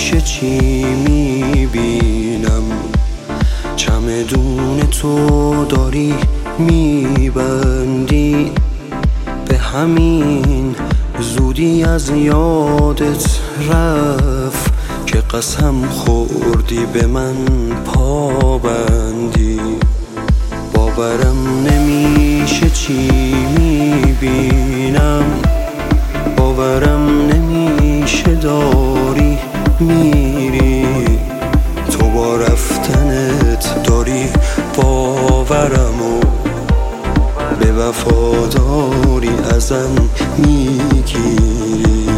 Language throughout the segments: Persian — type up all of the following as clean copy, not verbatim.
همیشه چی میبینم؟ چمدون تو داری میبندی، به همین زودی از یادت رفت که قسم خوردی به من پابندی. باورم نمیشه چی میبینم، باورم نمیشه داری میری، تو با رفتنت داری باورمو به وفاداری ازم میگیری.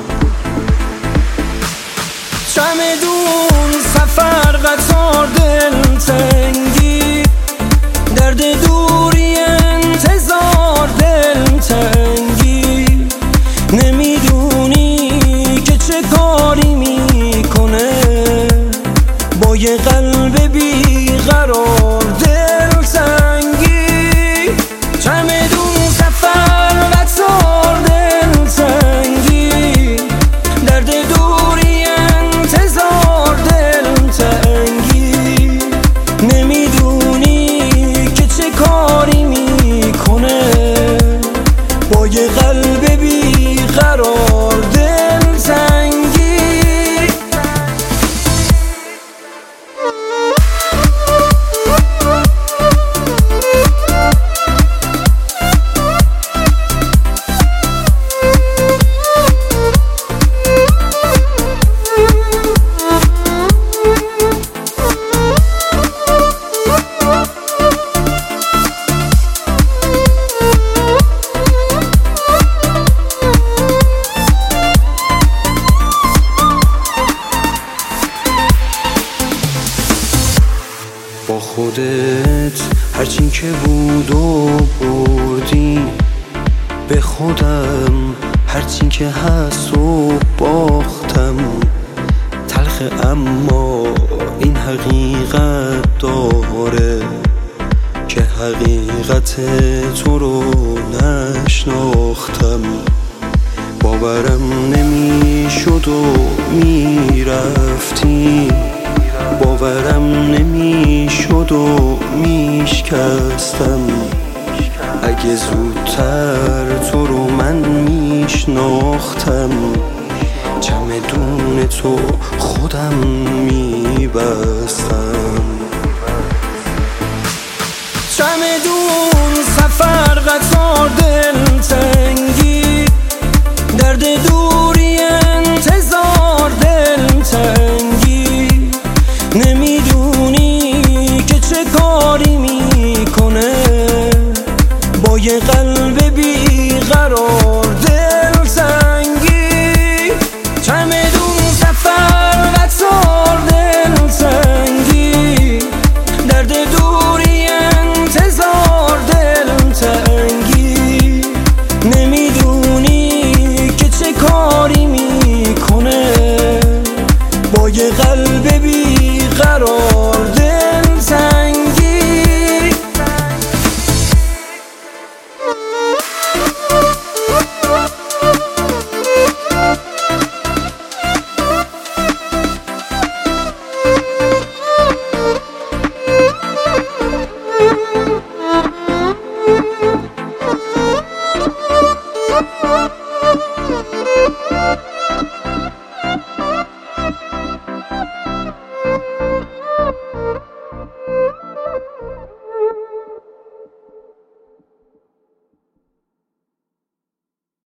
چمدون سفر قطار دلتنگی، درد دوری انتظار دلتنگی، نمیدونی که چه کاری میکنه با یه قلب بیقرار دلتنگی. چمدون سفر قطار دلتنگی، درد دوری انتظار دلتنگی، نمیدونی که چه کاری میکنه با یه قلب بیقرار دلتنگی. با خودت هرچی که بود و بردی، به خودم هرچی که هست و باختم. تلخ اما این حقیقت داره که حقیقت تو رو نشناختم. باورم نمیشد و میرفتی، باورم نمیشد و میشکستم. اگه زودتر تو رو من میشناختم، چمدون تو خودم میبستم. چمدون سفر قطار دلتنگی، درد